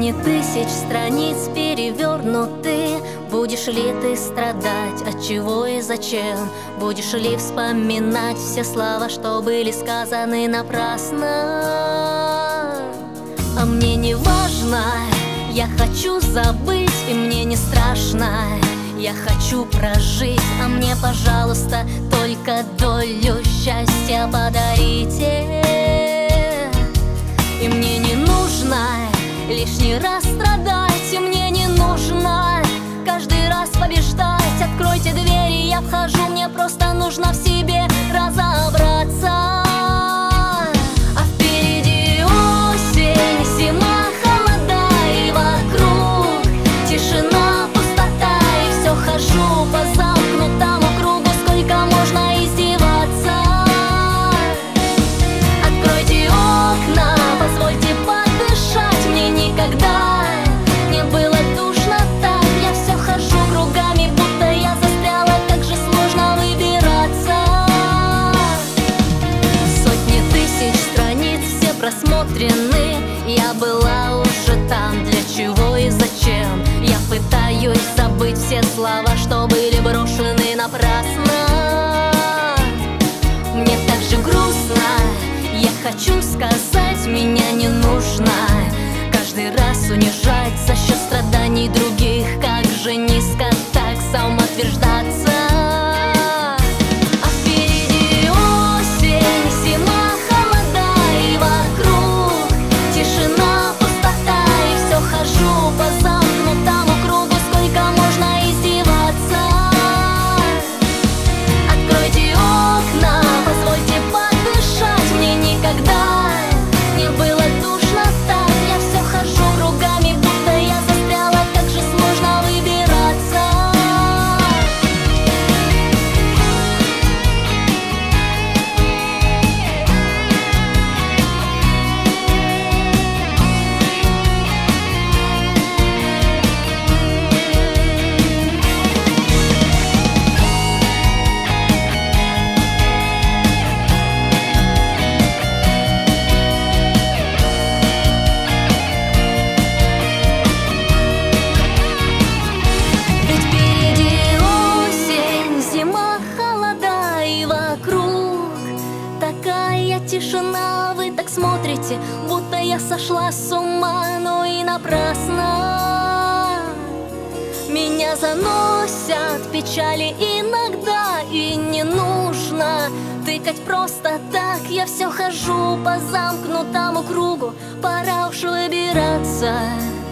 Сотни тысяч страниц перевернуты. Будешь ли ты страдать, от чего и зачем? Будешь ли вспоминать все слова, что были сказаны напрасно? А мне не важно, я хочу забыть, и мне не страшно. Я хочу прожить, а мне, пожалуйста, только долю счастья подарите. И мне не нужно лишний раз страдать, и мне не нужно каждый раз побеждать. Откройте двери, я вхожу, мне просто нужно в себе разобраться. А впереди осень, зима, холода, и вокруг тишина, пустота. И все хожу по замкнутому кругу, сколько можно издеваться. Откройте окна, позвольте подышать, мне никогда не было душно так. Я все хожу кругами, будто я застряла, как же сложно выбираться. Сотни тысяч страниц, все просмотрены. Я была уже там, для чего и зачем. Я пытаюсь забыть все слова, что были брошены напрасно. Мне так же грустно, я хочу сказать, меня не нужно каждый раз унижать за счет страданий других. Как же низко так самоутверждаться. А впереди осень, зима, холода, и вокруг тишина, пустота. И все хожу по замкнутому кругу, сколько можно издеваться. Откройте окна, позвольте подышать, мне никогда не было душно так. Я все хожу кругами, будто я застряла, как же сложно выбираться. Ведь впереди осень, зима, холода, и вокруг такая тишина. Вы так смотрите, будто я сошла с ума, но и напрасно. Меня заносят печали иногда, и не нужно тыкать просто так. Я все хожу по замкнутому кругу, пора уж выбираться.